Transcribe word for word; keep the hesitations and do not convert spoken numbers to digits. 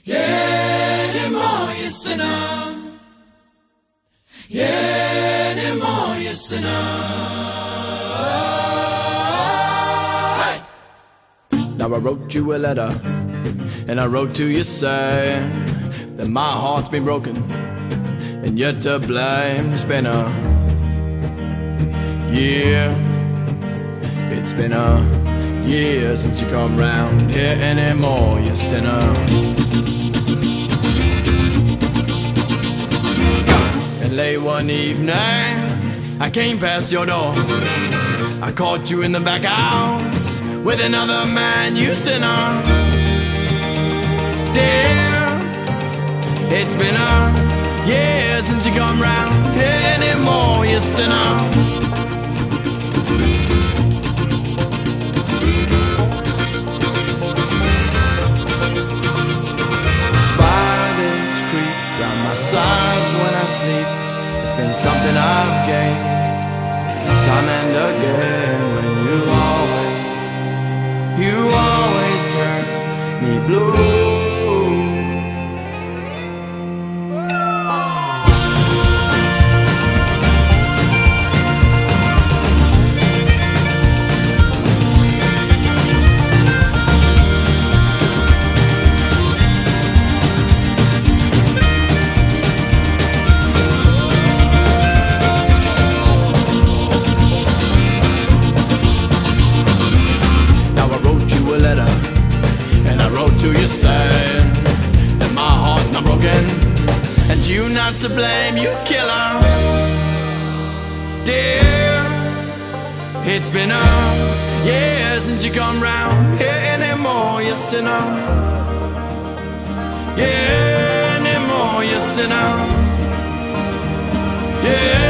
Yenimo yisina, Yenimo yisina. Now I wrote you a letter, and I wrote to you saying that my heart's been broken, and you're to blame. It's been a year, it's been a year since you come round here anymore, you sinner. And late one evening, I came past your door. I caught you in the back house with another man, you sinner. Dear, it's been a year since you come round here anymore, you sinner. Sides when I sleep, it's been something I've gained time and again. When you always, you always turn me blue. To you saying that my heart's not broken, and you not to blame, you killer. Dear, it's been a year since you come round here anymore, you sinner. Yeah, anymore, you sinner. Yeah.